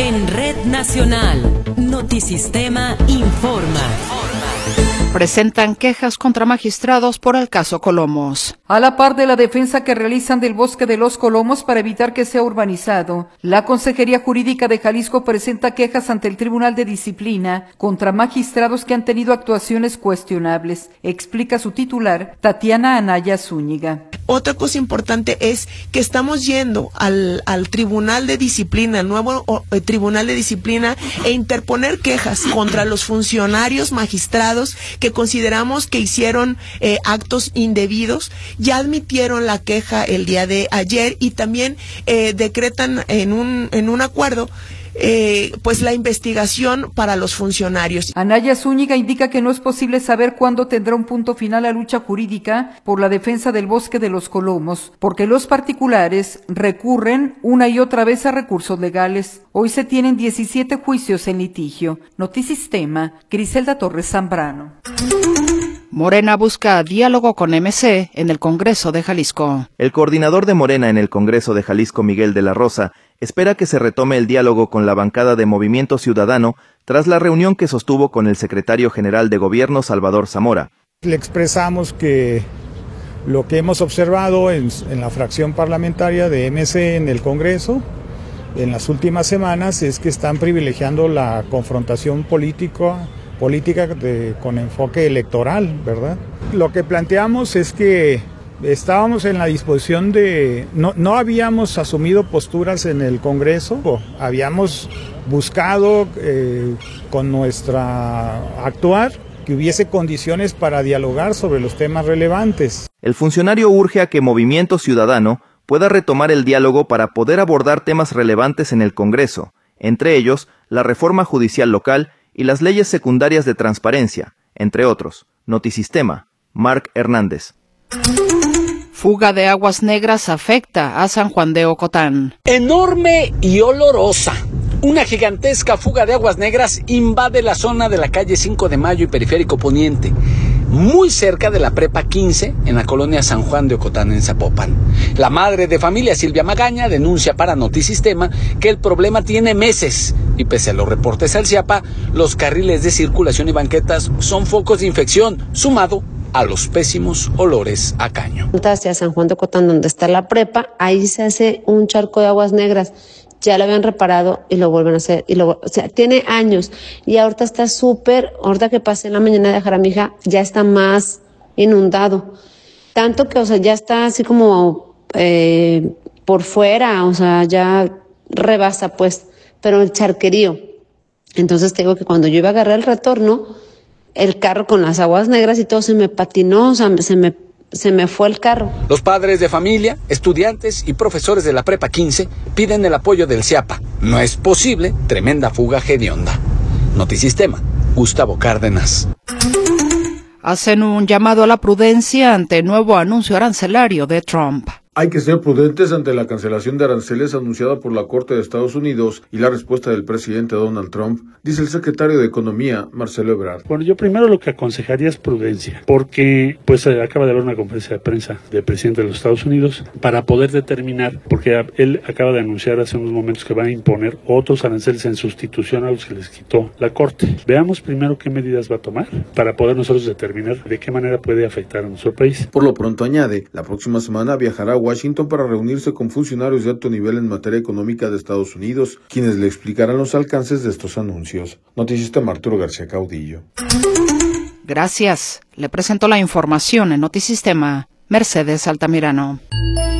En Red Nacional, Notisistema informa. Presentan quejas contra magistrados por el caso Colomos. A la par de la defensa que realizan del Bosque de los Colomos para evitar que sea urbanizado, la Consejería Jurídica de Jalisco presenta quejas ante el Tribunal de Disciplina contra magistrados que han tenido actuaciones cuestionables, explica su titular, Tatiana Anaya Zúñiga. Otra cosa importante es que estamos yendo al Tribunal de Disciplina, el nuevo Tribunal de Disciplina, e interponer quejas contra los funcionarios magistrados que consideramos que hicieron actos indebidos. Ya admitieron la queja el día de ayer y también decretan en un acuerdo pues la investigación para los funcionarios. Anaya Zúñiga indica que no es posible saber cuándo tendrá un punto final la lucha jurídica por la defensa del Bosque de los Colomos, porque los particulares recurren una y otra vez a recursos legales. Hoy se tienen 17 juicios en litigio. Notisistema, Griselda Torres Zambrano. Morena busca diálogo con MC en el Congreso de Jalisco. El coordinador de Morena en el Congreso de Jalisco, Miguel de la Rosa, espera que se retome el diálogo con la bancada de Movimiento Ciudadano tras la reunión que sostuvo con el secretario general de Gobierno, Salvador Zamora. Le expresamos que lo que hemos observado en la fracción parlamentaria de MC en el Congreso en las últimas semanas es que están privilegiando la confrontación política con enfoque electoral, ¿verdad? Lo que planteamos es que estábamos en la disposición de... No habíamos asumido posturas en el Congreso, habíamos buscado con nuestra actuar que hubiese condiciones para dialogar sobre los temas relevantes. El funcionario urge a que Movimiento Ciudadano pueda retomar el diálogo para poder abordar temas relevantes en el Congreso, entre ellos la reforma judicial local y las leyes secundarias de transparencia, entre otros. Notisistema, Marc Hernández. Fuga de aguas negras afecta a San Juan de Ocotán. Enorme y olorosa. Una gigantesca fuga de aguas negras invade la zona de la calle 5 de Mayo y Periférico Poniente, muy cerca de la Prepa 15, en la colonia San Juan de Ocotán, en Zapopan. La madre de familia, Silvia Magaña, denuncia para Notisistema que el problema tiene meses y pese a los reportes al CIAPA, los carriles de circulación y banquetas son focos de infección, sumado a los pésimos olores a caño. Hacia San Juan de Ocotán, donde está la prepa, ahí se hace un charco de aguas negras. Ya lo habían reparado y lo vuelven a hacer. O sea, tiene años. Y ahorita está súper, ahorita que pasé en la mañana de Jaramija, ya está más inundado. Tanto que, o sea, ya está así como por fuera, o sea, ya rebasa, pues. Pero el charquerío. Entonces te digo que cuando yo iba a agarrar el retorno, el carro con las aguas negras y todo se me patinó, o sea, se me fue el carro. Los padres de familia, estudiantes y profesores de la Prepa 15 piden el apoyo del CIAPA. No es posible tremenda fuga hedionda. Notisistema, Gustavo Cárdenas. Hacen un llamado a la prudencia ante el nuevo anuncio arancelario de Trump. Hay que ser prudentes ante la cancelación de aranceles anunciada por la Corte de Estados Unidos y la respuesta del presidente Donald Trump, dice el secretario de Economía, Marcelo Ebrard. Bueno, yo primero lo que aconsejaría es prudencia, porque pues acaba de haber una conferencia de prensa del presidente de los Estados Unidos para poder determinar, porque él acaba de anunciar hace unos momentos que van a imponer otros aranceles en sustitución a los que les quitó la Corte. Veamos primero qué medidas va a tomar para poder nosotros determinar de qué manera puede afectar a nuestro país. Por lo pronto añade, la próxima semana viajará a Washington para reunirse con funcionarios de alto nivel en materia económica de Estados Unidos, quienes le explicarán los alcances de estos anuncios. Notisistema, Arturo García Caudillo. Gracias. Le presento la información en Notisistema, Mercedes Altamirano.